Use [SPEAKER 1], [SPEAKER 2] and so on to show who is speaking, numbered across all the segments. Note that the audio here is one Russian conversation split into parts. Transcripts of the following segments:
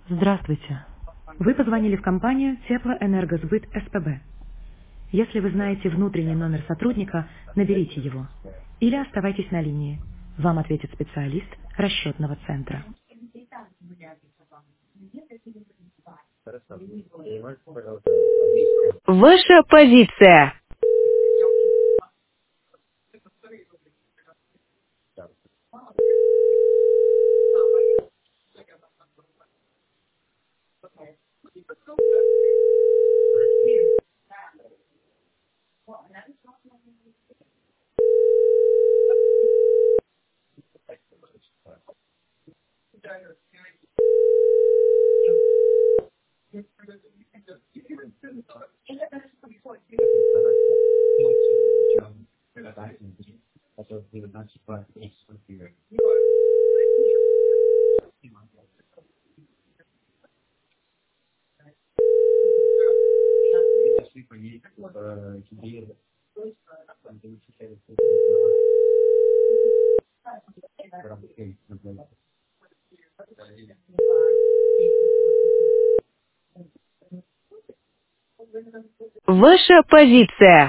[SPEAKER 1] Здравствуйте. Вы позвонили в компанию Теплоэнергосбыт СПБ. Если вы знаете внутренний номер сотрудника, наберите его. Или оставайтесь на линии. Вам ответит специалист расчетного центра.
[SPEAKER 2] Хорошо. И можете, пожалуйста, английское?
[SPEAKER 1] Ваша позиция.
[SPEAKER 2] Да.
[SPEAKER 1] Ваша позиция.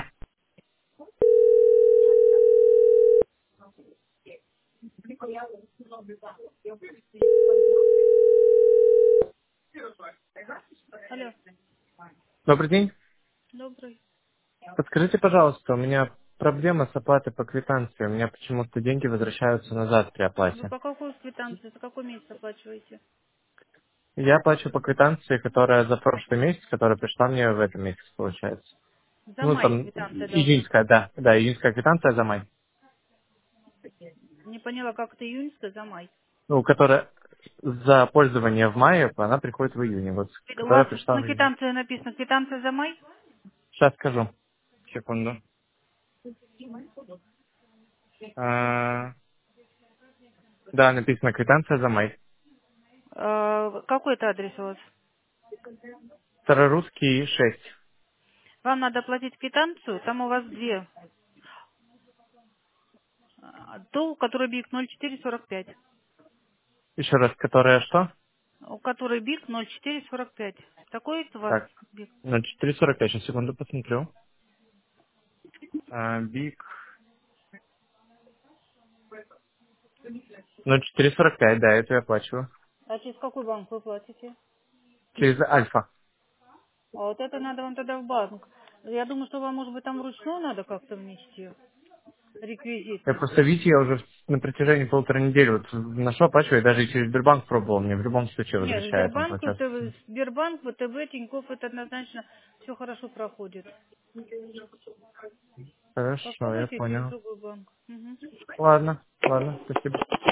[SPEAKER 1] Алло,
[SPEAKER 2] Добрый день.
[SPEAKER 1] добрый.
[SPEAKER 2] Подскажите, пожалуйста, у меня проблема с оплатой по квитанции. У меня почему-то деньги возвращаются назад при
[SPEAKER 1] Вы
[SPEAKER 2] оплате.
[SPEAKER 1] по какой квитанции, за какой месяц оплачиваете?
[SPEAKER 2] Я плачу по квитанции, которая за прошлый месяц, которая пришла мне в этом месяце, получается.
[SPEAKER 1] За
[SPEAKER 2] Ну,
[SPEAKER 1] май
[SPEAKER 2] там,
[SPEAKER 1] квитанция должна.
[SPEAKER 2] июньская, да. Да, июньская квитанция за май.
[SPEAKER 1] Не поняла, как это июньская за май.
[SPEAKER 2] Ну, которая за пользование в мае, она приходит в июне. Вот,
[SPEAKER 1] У
[SPEAKER 2] которая
[SPEAKER 1] вас
[SPEAKER 2] пришла
[SPEAKER 1] на
[SPEAKER 2] в июне.
[SPEAKER 1] квитанции написано квитанция за май?
[SPEAKER 2] Сейчас скажу. Секунду. А, да, написано квитанция за май.
[SPEAKER 1] Какой это адрес у вас?
[SPEAKER 2] Старорусский 6.
[SPEAKER 1] Вам надо платить квитанцию, там у вас две. Ту, который БИК 0445.
[SPEAKER 2] Еще раз, которая что?
[SPEAKER 1] У которой БИК 0445. Такой у вас
[SPEAKER 2] Так,
[SPEAKER 1] БИК?
[SPEAKER 2] 0445, сейчас секунду посмотрю. Биг 0445, да, это я оплачиваю.
[SPEAKER 1] А через какой банк вы платите?
[SPEAKER 2] Через Альфа.
[SPEAKER 1] А вот это надо вам тогда в банк. Я думаю, что вам, может быть, там вручную надо как-то внести
[SPEAKER 2] Я
[SPEAKER 1] реквизиты.
[SPEAKER 2] просто, видите, я уже на протяжении полутора недели вот ношу оплачиваю, даже и через Сбербанк пробовал, мне в любом случае
[SPEAKER 1] Нет,
[SPEAKER 2] возвращает он
[SPEAKER 1] Сбербанк,
[SPEAKER 2] платеж.
[SPEAKER 1] Сбербанк, ВТБ, Тинькофф, это однозначно все хорошо проходит.
[SPEAKER 2] Хорошо, я
[SPEAKER 1] Попробуйте через
[SPEAKER 2] понял.
[SPEAKER 1] другой банк. Мгм.
[SPEAKER 2] Ладно, ладно, спасибо.